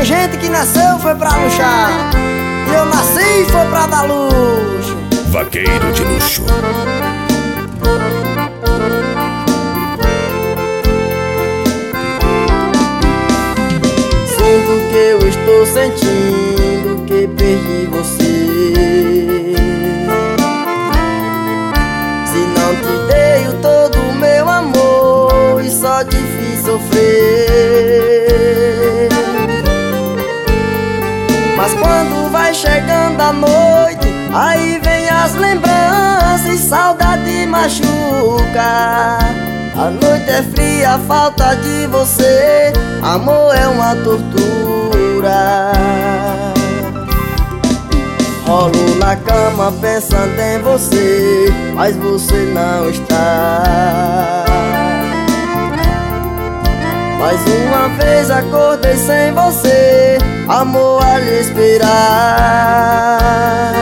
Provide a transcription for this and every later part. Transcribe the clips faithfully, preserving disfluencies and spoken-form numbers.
Tem gente que nasceu foi pra luxar, e eu nasci e foi pra dar luxo. Vaqueiro de luxo. Sinto que eu estou sentindo que perdi você. Se não te dei o todo o meu amor e só te fiz sofrer. Mas quando vai chegando a noite, aí vem as lembranças e saudade machuca. A noite é fria, a falta de você, amor é uma tortura. Rolo na cama pensando em você, mas você não está. Mais uma vez acordei sem você, amor, a lhe esperar.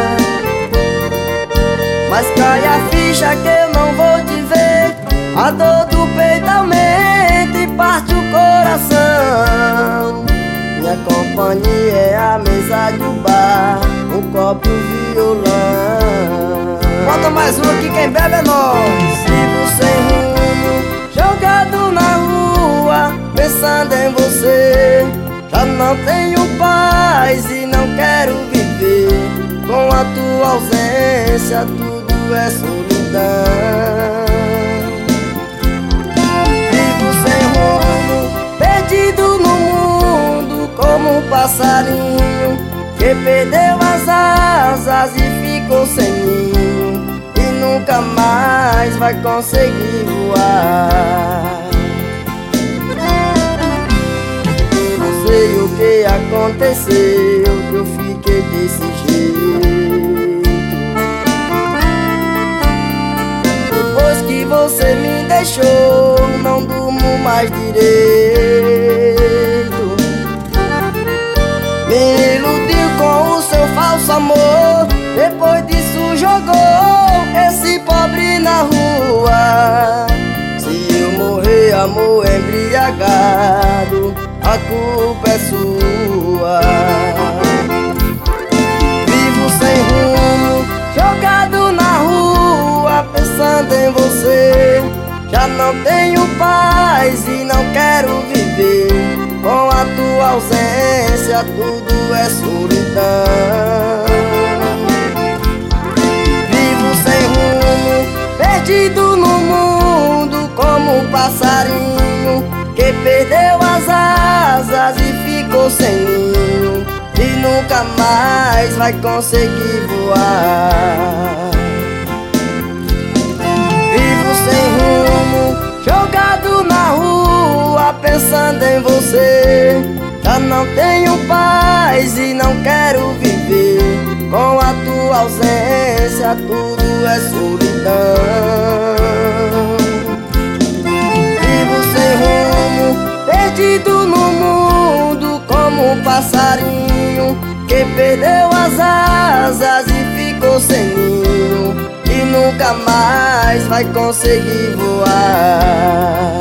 Mas cai a ficha que eu não vou te ver, a dor do peito aumenta e parte o coração. Minha companhia é a mesa do bar, um copo e um violão. Bota mais um aqui, quem bebe é nós. Sigo sem rumo, jogado na rua, pensando em você. Já não tenho paz e não quero viver. Com a tua ausência tudo é solidão. Vivo sem rumo, perdido no mundo, como um passarinho que perdeu as asas e ficou sem ninho, e nunca mais vai conseguir voar. Não sei o que aconteceu, que eu fiquei desse jeito. Depois que você me deixou, não durmo mais direito. Me iludiu com o seu falso amor, depois disso jogou esse pobre na rua. Se eu morrer, amor, embriagado, a culpa é sua. Vivo sem rumo, jogado na rua, pensando em você. Já não tenho paz e não quero viver. Com a tua ausência tudo é solidão. Vivo sem rumo, perdido no mundo, como um passarinho que perdeu as asas e ficou sem ninho, e nunca mais vai conseguir voar. Vivo sem rumo, jogado na rua, pensando em você. Já não tenho paz e não quero viver. Com a tua ausência tudo é solidão. Vivo sem rumo, perdido no mundo, como um passarinho que perdeu as asas e ficou sem ninho, e nunca mais vai conseguir voar.